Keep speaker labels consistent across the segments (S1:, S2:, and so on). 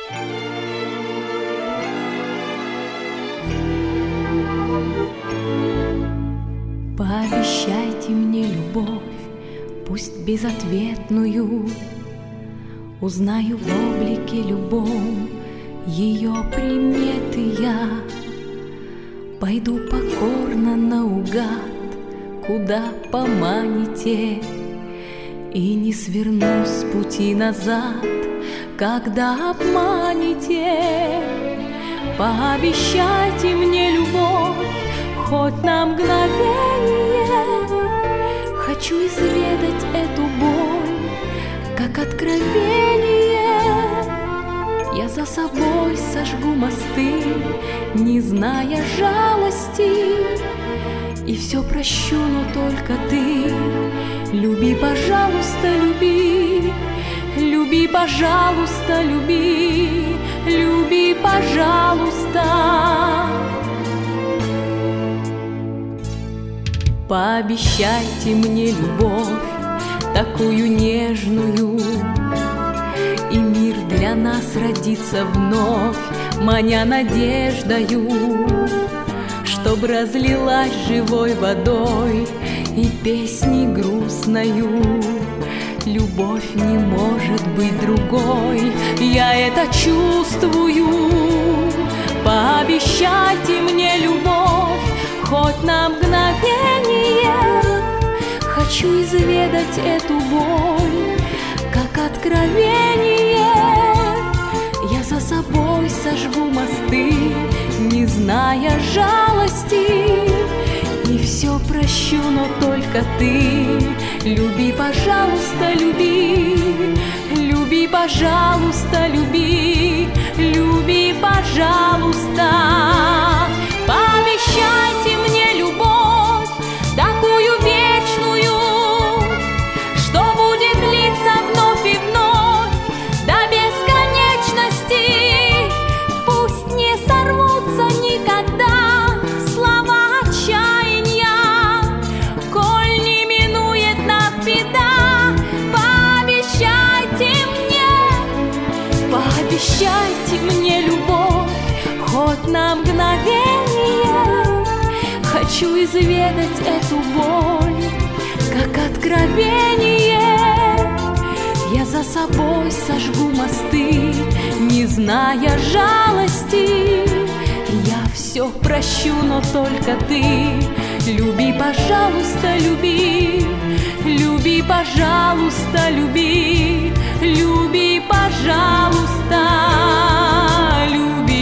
S1: Пообещайте мне любовь, пусть безответную, узнаю в облике любом ее приметы я. Пойду покорно наугад, куда поманите, и не сверну с пути назад, когда обманете. Пообещайте мне любовь, хоть на мгновение. Хочу изведать эту боль, как откровение. Я за собой сожгу мосты, не зная жалости, и все прощу, но только ты. Люби, пожалуйста, люби. Люби, пожалуйста, люби. Люби, пожалуйста. Пообещайте мне любовь, такую нежную, и мир для нас родится вновь, маня надеждою, чтоб разлилась живой водой и песней грустною. Любовь не может быть другой, я это чувствую. Пообещайте мне любовь, хоть на мгновение. Хочу изведать эту боль, как откровение. Я за собой сожгу мосты, не зная жалости, и все прощу, но только ты. Люби, пожалуйста, люби. Люби, пожалуйста, люби. Люби, пожалуйста. Пообещайте мне любовь, такую вечную, что будет длиться вновь и вновь до бесконечности. Пусть не сорвутся никогда слова отчаяния, коль не минует нас беда. Пообещайте мне любовь, хоть на мгновение. Хочу изведать эту боль, как откровение. Я за собой сожгу мосты, не зная жалости. Я все прощу, но только ты. Люби, пожалуйста, люби. Люби, пожалуйста, люби. Люби, пожалуйста, люби.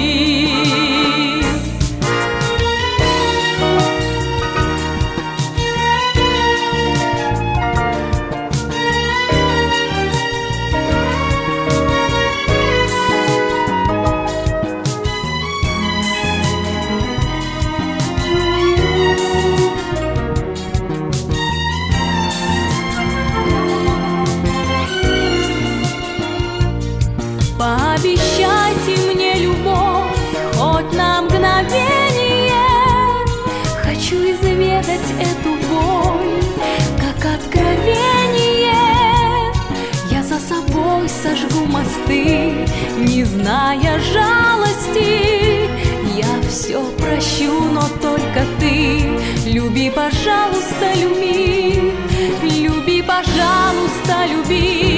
S1: Пообещайте мне любовь, хоть на мгновение. Хочу изведать эту боль, как откровение. Я за собой сожгу мосты, не зная жалости. Я все прощу, но только ты. Люби, пожалуйста, люби. Люби, пожалуйста, люби.